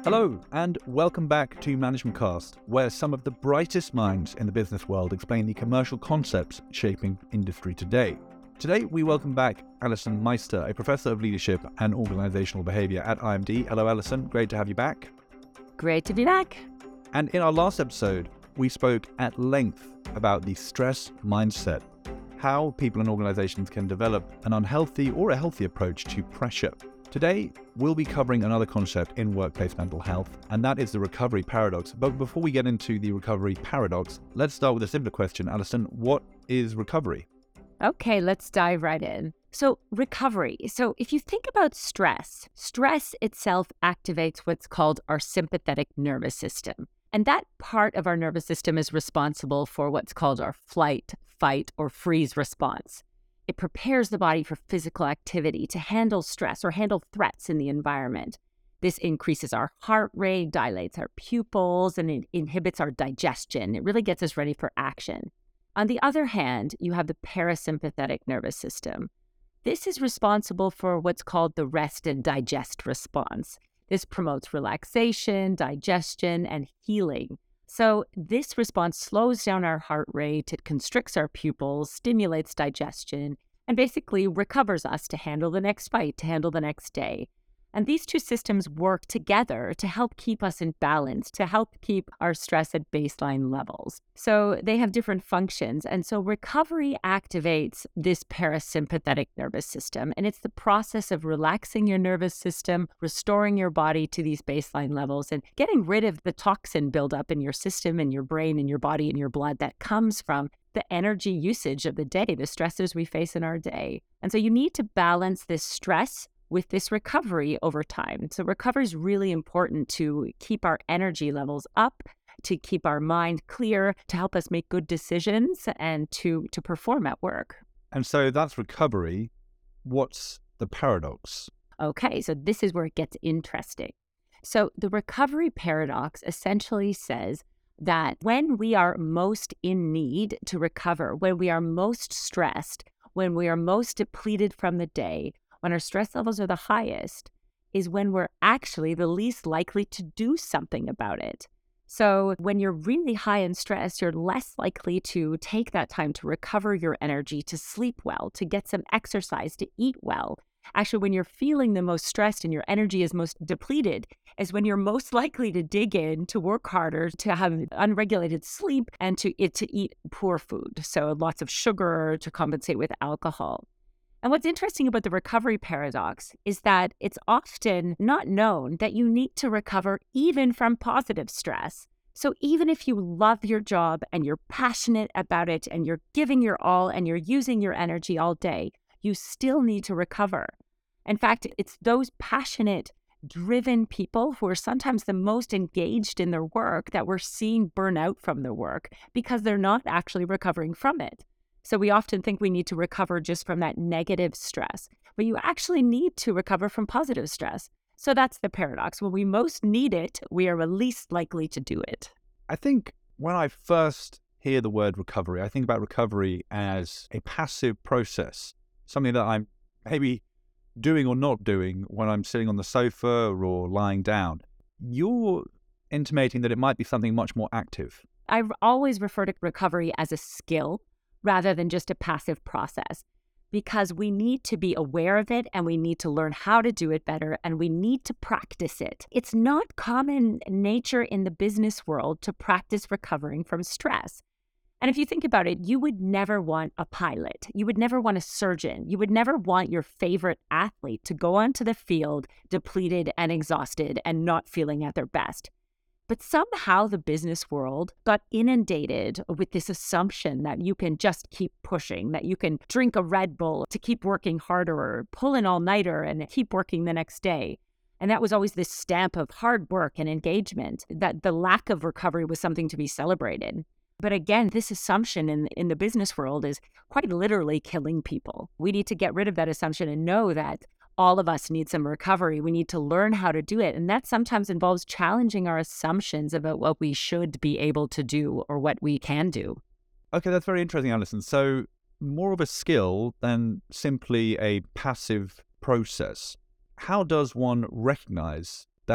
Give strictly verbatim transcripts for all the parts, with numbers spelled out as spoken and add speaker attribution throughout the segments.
Speaker 1: Hello, and welcome back to Management Cast, where some of the brightest minds in the business world explain the commercial concepts shaping industry today. Today, we welcome back Alison Meister, a professor of leadership and organizational behavior at I M D. Hello, Alison. Great to have you back.
Speaker 2: Great to be back.
Speaker 1: And in our last episode, we spoke at length about the stress mindset, how people and organizations can develop an unhealthy or a healthy approach to pressure. Today, we'll be covering another concept in workplace mental health, and that is the recovery paradox. But before we get into the recovery paradox, let's start with a simpler question. Alison, what is recovery?
Speaker 2: Okay, let's dive right in. So recovery. So if you think about stress, stress itself activates what's called our sympathetic nervous system. And that part of our nervous system is responsible for what's called our flight, fight, or freeze response. It prepares the body for physical activity to handle stress or handle threats in the environment. This increases our heart rate, dilates our pupils, and it inhibits our digestion. It really gets us ready for action. On the other hand, you have the parasympathetic nervous system. This is responsible for what's called the rest and digest response. This promotes relaxation, digestion, and healing. So this response slows down our heart rate, it constricts our pupils, stimulates digestion, and basically recovers us to handle the next fight, to handle the next day. And these two systems work together to help keep us in balance, to help keep our stress at baseline levels. So they have different functions. And so recovery activates this parasympathetic nervous system. And it's the process of relaxing your nervous system, restoring your body to these baseline levels, and getting rid of the toxin buildup in your system, in your brain, in your body, in your blood that comes from the energy usage of the day, the stressors we face in our day. And so you need to balance this stress with this recovery over time. So recovery is really important to keep our energy levels up, to keep our mind clear, to help us make good decisions, and to, to perform at work.
Speaker 1: And so that's recovery. What's the paradox?
Speaker 2: Okay, so this is where it gets interesting. So the recovery paradox essentially says that when we are most in need to recover, when we are most stressed, when we are most depleted from the day, when our stress levels are the highest, is when we're actually the least likely to do something about it. So when you're really high in stress, you're less likely to take that time to recover your energy, to sleep well, to get some exercise, to eat well. Actually, when you're feeling the most stressed and your energy is most depleted, is when you're most likely to dig in, to work harder, to have unregulated sleep, and to, to eat poor food. So lots of sugar to compensate with alcohol. And what's interesting about the recovery paradox is that it's often not known that you need to recover even from positive stress. So even if you love your job and you're passionate about it and you're giving your all and you're using your energy all day, you still need to recover. In fact, it's those passionate, driven people who are sometimes the most engaged in their work that we're seeing burn out from their work because they're not actually recovering from it. So we often think we need to recover just from that negative stress, but you actually need to recover from positive stress. So that's the paradox. When we most need it, we are least likely to do it.
Speaker 1: I think when I first hear the word recovery, I think about recovery as a passive process, something that I'm maybe doing or not doing when I'm sitting on the sofa or lying down. You're intimating that it might be something much more active.
Speaker 2: I always refer to recovery as a skill rather than just a passive process, because we need to be aware of it and we need to learn how to do it better and we need to practice it. It's not common nature in the business world to practice recovering from stress. And if you think about it, you would never want a pilot. You would never want a surgeon. You would never want your favorite athlete to go onto the field depleted and exhausted and not feeling at their best. But somehow the business world got inundated with this assumption that you can just keep pushing, that you can drink a Red Bull to keep working harder or pull an all-nighter and keep working the next day. And that was always this stamp of hard work and engagement, that the lack of recovery was something to be celebrated. But again, this assumption in, in the business world is quite literally killing people. We need to get rid of that assumption and know that all of us need some recovery. We need to learn how to do it. And that sometimes involves challenging our assumptions about what we should be able to do or what we can do.
Speaker 1: Okay, that's very interesting, Alison. So more of a skill than simply a passive process. How does one recognize that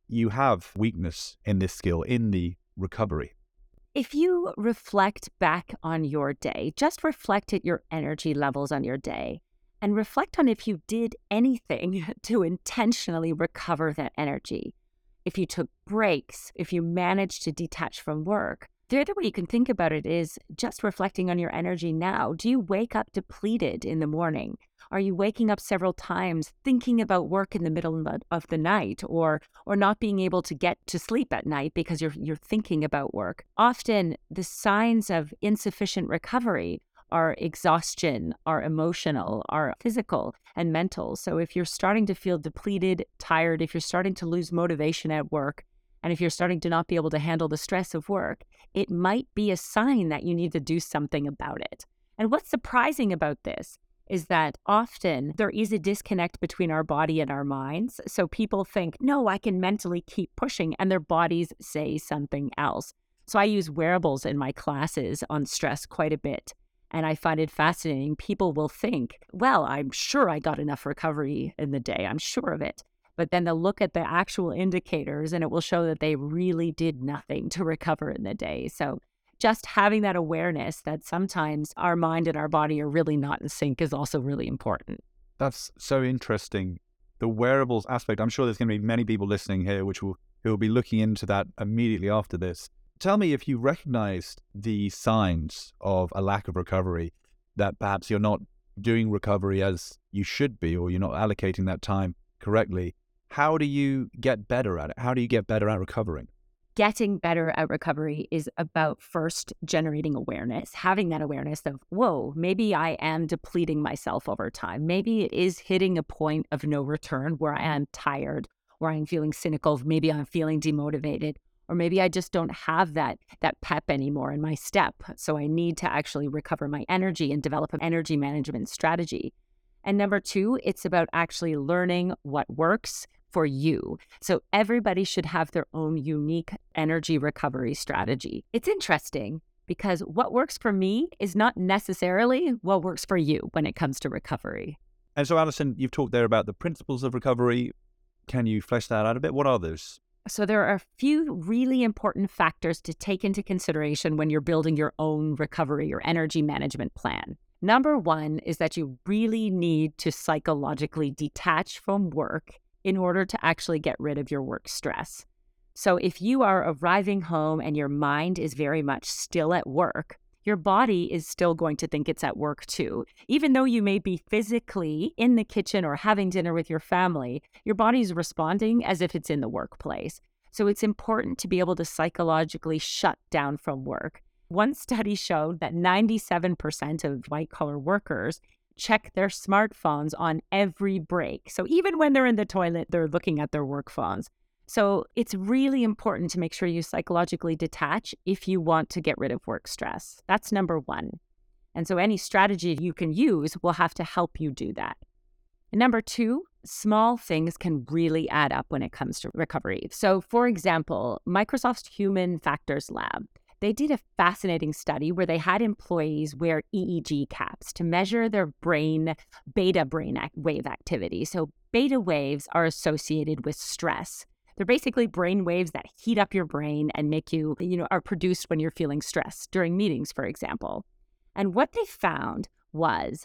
Speaker 1: you have weakness in this skill, in the recovery?
Speaker 2: If you reflect back on your day, just reflect at your energy levels on your day and reflect on if you did anything to intentionally recover that energy. If you took breaks, if you managed to detach from work. The other way you can think about it is just reflecting on your energy now. Do you wake up depleted in the morning? Are you waking up several times thinking about work in the middle of the night, or or not being able to get to sleep at night because you're you're thinking about work? Often the signs of insufficient recovery are exhaustion, are emotional, are physical and mental. So if you're starting to feel depleted, tired, if you're starting to lose motivation at work, and if you're starting to not be able to handle the stress of work, it might be a sign that you need to do something about it. And what's surprising about this is that often there is a disconnect between our body and our minds. So people think, no, I can mentally keep pushing, and their bodies say something else. So I use wearables in my classes on stress quite a bit. And I find it fascinating. People will think, well, I'm sure I got enough recovery in the day. I'm sure of it. But then they'll look at the actual indicators and it will show that they really did nothing to recover in the day. So just having that awareness that sometimes our mind and our body are really not in sync is also really important.
Speaker 1: That's so interesting. The wearables aspect, I'm sure there's going to be many people listening here which will who will be looking into that immediately after this. Tell me if you recognized the signs of a lack of recovery, that perhaps you're not doing recovery as you should be, or you're not allocating that time correctly. How do you get better at it? How do you get better at recovering?
Speaker 2: Getting better at recovery is about first generating awareness, having that awareness of, whoa, maybe I am depleting myself over time. Maybe it is hitting a point of no return where I am tired, where I'm feeling cynical, maybe I'm feeling demotivated, or maybe I just don't have that, that pep anymore in my step. So I need to actually recover my energy and develop an energy management strategy. And number two, it's about actually learning what works for you. So everybody should have their own unique energy recovery strategy. It's interesting because what works for me is not necessarily what works for you when it comes to recovery.
Speaker 1: And so, Alison, you've talked there about the principles of recovery. Can you flesh that out a bit? What are those?
Speaker 2: So there are a few really important factors to take into consideration when you're building your own recovery or energy management plan. Number one is that you really need to psychologically detach from work in order to actually get rid of your work stress. So if you are arriving home and your mind is very much still at work, your body is still going to think it's at work too. Even though you may be physically in the kitchen or having dinner with your family, your body's responding as if it's in the workplace. So it's important to be able to psychologically shut down from work. One study showed that ninety-seven percent of white-collar workers check their smartphones on every break. So even when they're in the toilet, they're looking at their work phones. So it's really important to make sure you psychologically detach if you want to get rid of work stress. That's number one. And so any strategy you can use will have to help you do that. And number two, small things can really add up when it comes to recovery. So for example, Microsoft's Human Factors Lab, they did a fascinating study where they had employees wear E E G caps to measure their brain, beta brain wave activity. So beta waves are associated with stress. They're basically brain waves that heat up your brain and make you, you know, are produced when you're feeling stressed during meetings, for example. And what they found was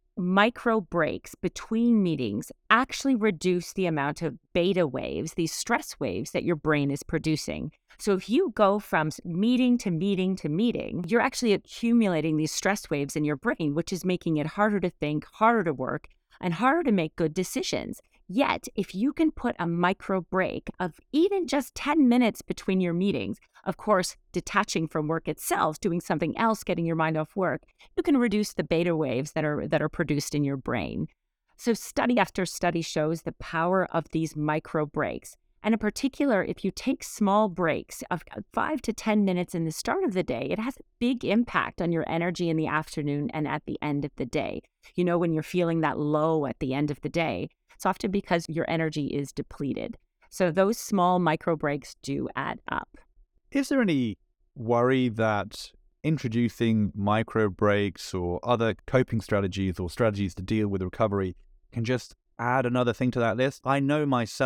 Speaker 2: micro breaks between meetings actually reduce the amount of beta waves, these stress waves that your brain is producing. So if you go from meeting to meeting to meeting, you're actually accumulating these stress waves in your brain, which is making it harder to think, harder to work, and harder to make good decisions. Yet, if you can put a micro break of even just ten minutes between your meetings, of course, detaching from work itself, doing something else, getting your mind off work, you can reduce the beta waves that are that are produced in your brain. So study after study shows the power of these micro breaks. And in particular, if you take small breaks of five to ten minutes in the start of the day, it has a big impact on your energy in the afternoon and at the end of the day. You know, when you're feeling that low at the end of the day, it's often because your energy is depleted. So those small micro breaks do add up.
Speaker 1: Is there any worry that introducing micro breaks or other coping strategies or strategies to deal with recovery can just add another thing to that list? I know myself,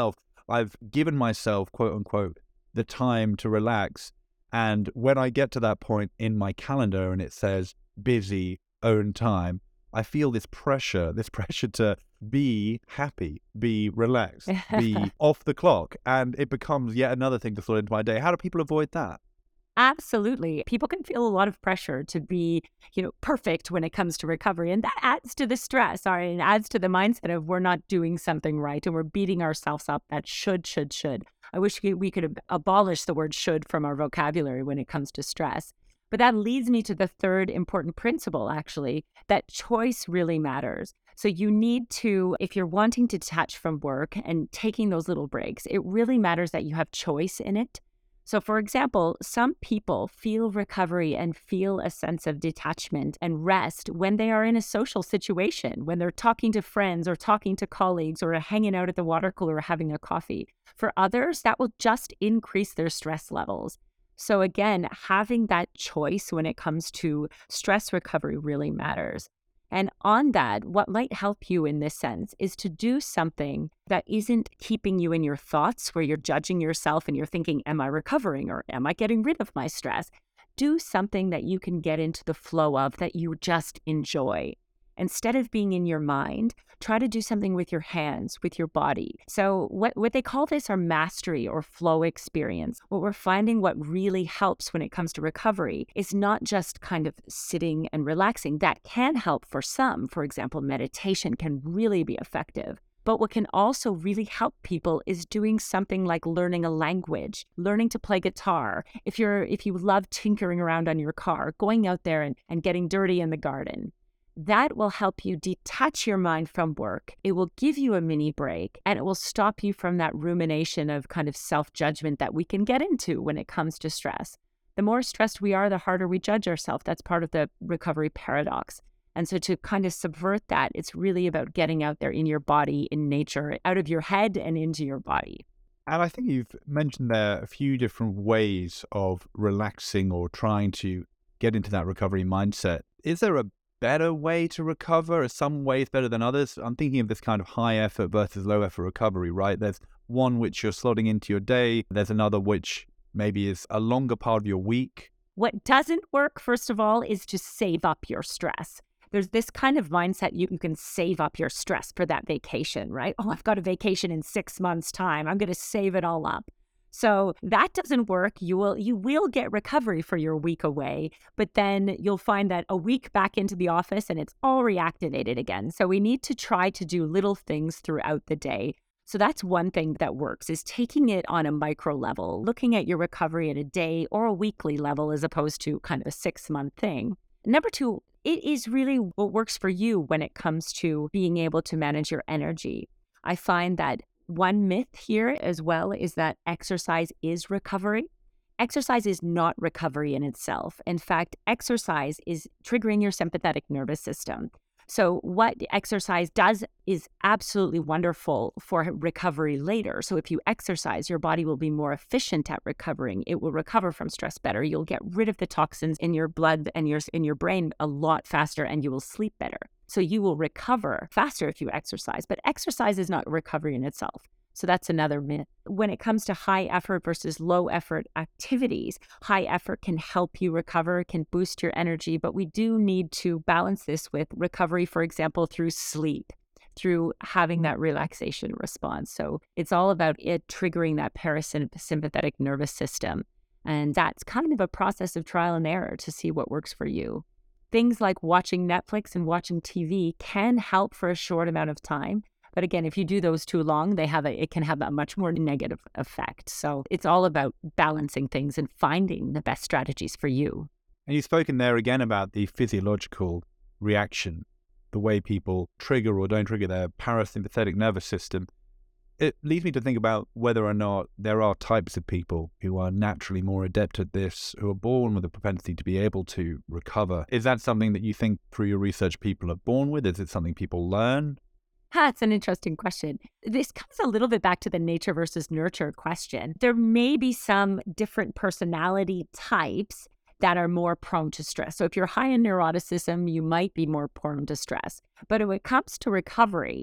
Speaker 1: I've given myself, quote unquote, the time to relax. And when I get to that point in my calendar and it says busy, own time, I feel this pressure, this pressure to be happy, be relaxed, be off the clock. And it becomes yet another thing to throw into my day. How do people avoid that?
Speaker 2: Absolutely. People can feel a lot of pressure to be, you know, perfect when it comes to recovery. And that adds to the stress, or it adds to the mindset of we're not doing something right and we're beating ourselves up. That should, should, should. I wish we we could ab- abolish the word should from our vocabulary when it comes to stress. But that leads me to the third important principle, actually, that choice really matters. So you need to, if you're wanting to detach from work and taking those little breaks, it really matters that you have choice in it. So, for example, some people feel recovery and feel a sense of detachment and rest when they are in a social situation, when they're talking to friends or talking to colleagues or hanging out at the water cooler or having a coffee. For others, that will just increase their stress levels. So again, having that choice when it comes to stress recovery really matters. And on that, what might help you in this sense is to do something that isn't keeping you in your thoughts where you're judging yourself and you're thinking, am I recovering or am I getting rid of my stress? Do something that you can get into the flow of that you just enjoy. Instead of being in your mind, try to do something with your hands, with your body. So what, what they call this are mastery or flow experience. What we're finding what really helps when it comes to recovery is not just kind of sitting and relaxing. That can help for some. For example, meditation can really be effective. But what can also really help people is doing something like learning a language, learning to play guitar. If you're if you love tinkering around on your car, going out there and, and getting dirty in the garden. That will help you detach your mind from work. It will give you a mini break and it will stop you from that rumination of kind of self-judgment that we can get into when it comes to stress. The more stressed we are, the harder we judge ourselves. That's part of the recovery paradox. And so to kind of subvert that, it's really about getting out there in your body, in nature, out of your head and into your body.
Speaker 1: And I think you've mentioned there a few different ways of relaxing or trying to get into that recovery mindset. Is there a better way to recover? Are some ways better than others? I'm thinking of this kind of high effort versus low effort recovery, right? There's one which you're slotting into your day. There's another which maybe is a longer part of your week.
Speaker 2: What doesn't work, first of all, is to save up your stress. There's this kind of mindset you, you can save up your stress for that vacation, right? Oh, I've got a vacation in six months' time. I'm going to save it all up. So that doesn't work. You will you will get recovery for your week away, but then you'll find that a week back into the office and it's all reactivated again. So we need to try to do little things throughout the day. So that's one thing that works, is taking it on a micro level, looking at your recovery at a day or a weekly level as opposed to kind of a six-month thing. Number two, it is really what works for you when it comes to being able to manage your energy. I find that one myth here as well is that exercise is recovery. Exercise is not recovery in itself. In fact, exercise is triggering your sympathetic nervous system. So what exercise does is absolutely wonderful for recovery later. So if you exercise, your body will be more efficient at recovering. It will recover from stress better. You'll get rid of the toxins in your blood and your in your brain a lot faster, and you will sleep better. So you will recover faster if you exercise. But exercise is not recovery in itself. So that's another myth. When it comes to high effort versus low effort activities, high effort can help you recover, can boost your energy, but we do need to balance this with recovery, for example, through sleep, through having that relaxation response. So it's all about it triggering that parasympathetic nervous system. And that's kind of a process of trial and error to see what works for you. Things like watching Netflix and watching T V can help for a short amount of time. But again, if you do those too long, they have a, it can have a much more negative effect. So it's all about balancing things and finding the best strategies for you.
Speaker 1: And you've spoken there again about the physiological reaction, the way people trigger or don't trigger their parasympathetic nervous system. It leads me to think about whether or not there are types of people who are naturally more adept at this, who are born with a propensity to be able to recover. Is that something that you think through your research people are born with? Is it something people learn?
Speaker 2: That's an interesting question. This comes a little bit back to the nature versus nurture question. There may be some different personality types that are more prone to stress. So if you're high in neuroticism, you might be more prone to stress. But when it comes to recovery,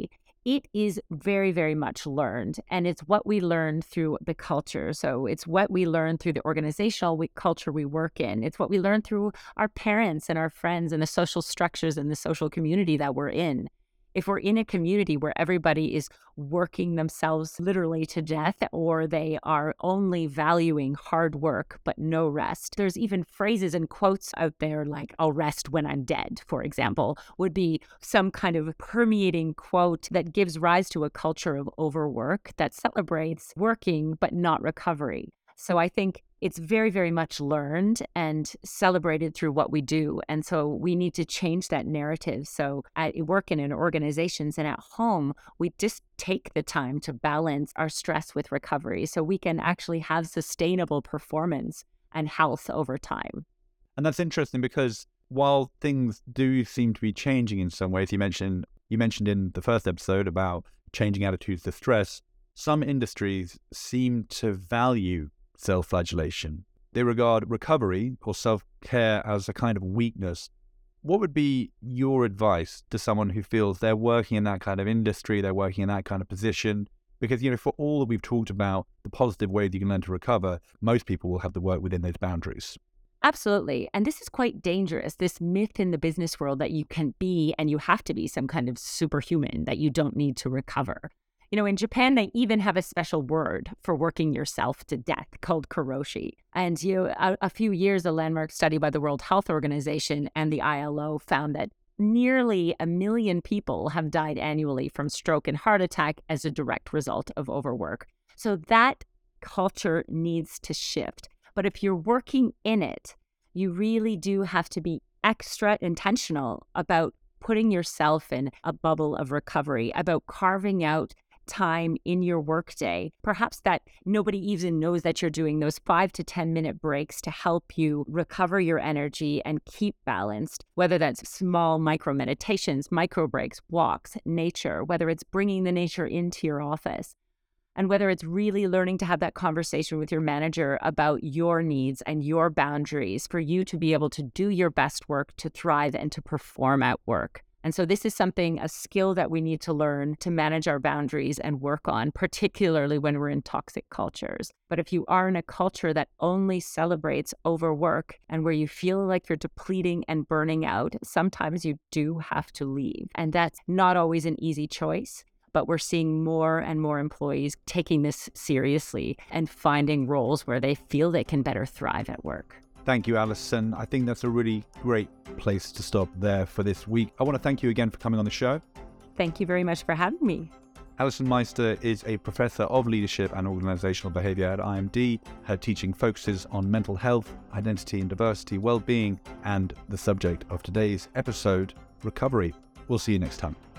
Speaker 2: It is very, very much learned, and it's what we learn through the culture. So it's what we learn through the organizational we, culture we work in. It's what we learn through our parents and our friends and the social structures and the social community that we're in. If we're in a community where everybody is working themselves literally to death, or they are only valuing hard work but no rest, there's even phrases and quotes out there like, "I'll rest when I'm dead," for example, would be some kind of permeating quote that gives rise to a culture of overwork that celebrates working but not recovery. So I think it's very, very much learned and celebrated through what we do. And so we need to change that narrative. So at work and in organizations and at home, we just take the time to balance our stress with recovery so we can actually have sustainable performance and health over time.
Speaker 1: And that's interesting because while things do seem to be changing in some ways, you mentioned you mentioned in the first episode about changing attitudes to stress, some industries seem to value self-flagellation. They regard recovery or self-care as a kind of weakness. What would be your advice to someone who feels they're working in that kind of industry, they're working in that kind of position? Because, you know, for all that we've talked about the positive ways you can learn to recover, most people will have to work within those boundaries.
Speaker 2: Absolutely. And this is quite dangerous, this myth in the business world that you can be and you have to be some kind of superhuman, that you don't need to recover. You know, in Japan, they even have a special word for working yourself to death called karoshi. And you, a, a few years, a landmark study by the World Health Organization and the I L O found that nearly a million people have died annually from stroke and heart attack as a direct result of overwork. So that culture needs to shift. But if you're working in it, you really do have to be extra intentional about putting yourself in a bubble of recovery, about carving out time in your workday, perhaps that nobody even knows that you're doing those five to ten minute breaks to help you recover your energy and keep balanced, whether that's small micro meditations, micro breaks, walks, nature, whether it's bringing the nature into your office, and whether it's really learning to have that conversation with your manager about your needs and your boundaries for you to be able to do your best work, to thrive and to perform at work. And so this is something, a skill that we need to learn to manage our boundaries and work on, particularly when we're in toxic cultures. But if you are in a culture that only celebrates overwork and where you feel like you're depleting and burning out, sometimes you do have to leave. And that's not always an easy choice, but we're seeing more and more employees taking this seriously and finding roles where they feel they can better thrive at work.
Speaker 1: Thank you, Alison. I think that's a really great place to stop there for this week. I want to thank you again for coming on the show.
Speaker 2: Thank you very much for having me.
Speaker 1: Alison Meister is a professor of leadership and organizational behavior at I M D. Her teaching focuses on mental health, identity and diversity, well-being, and the subject of today's episode, recovery. We'll see you next time.